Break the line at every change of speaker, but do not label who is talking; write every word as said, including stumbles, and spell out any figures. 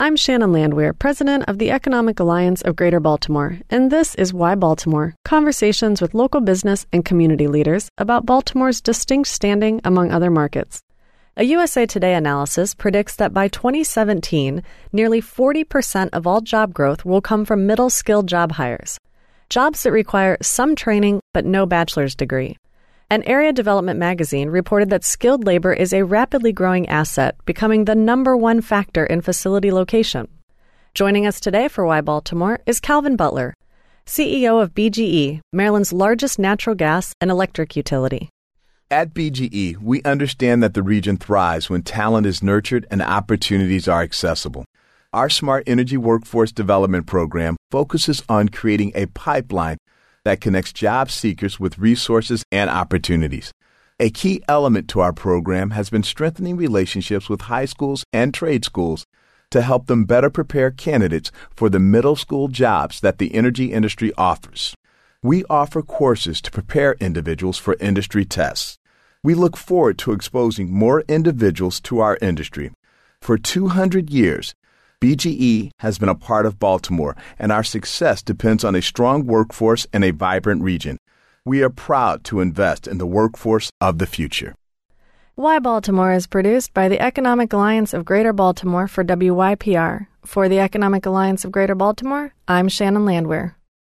I'm Shannon Landwehr, president of the Economic Alliance of Greater Baltimore, and this is Why Baltimore, conversations with local business and community leaders about Baltimore's distinct standing among other markets. A U S A Today analysis predicts that by twenty seventeen, nearly forty percent of all job growth will come from middle-skilled job hires, jobs that require some training but no bachelor's degree. An Area Development magazine reported that skilled labor is a rapidly growing asset, becoming the number one factor in facility location. Joining us today for Why Baltimore is Calvin Butler, C E O of B G E, Maryland's largest natural gas and electric utility.
At B G E, we understand that the region thrives when talent is nurtured and opportunities are accessible. Our Smart Energy Workforce Development Program focuses on creating a pipeline that connects job seekers with resources and opportunities. A key element to our program has been strengthening relationships with high schools and trade schools to help them better prepare candidates for the middle school jobs that the energy industry offers. We offer courses to prepare individuals for industry tests. We look forward to exposing more individuals to our industry. For two hundred years, B G E has been a part of Baltimore, and our success depends on a strong workforce and a vibrant region. We are proud to invest in the workforce of the future.
Why Baltimore is produced by the Economic Alliance of Greater Baltimore for W Y P R. For the Economic Alliance of Greater Baltimore, I'm Shannon Landwehr.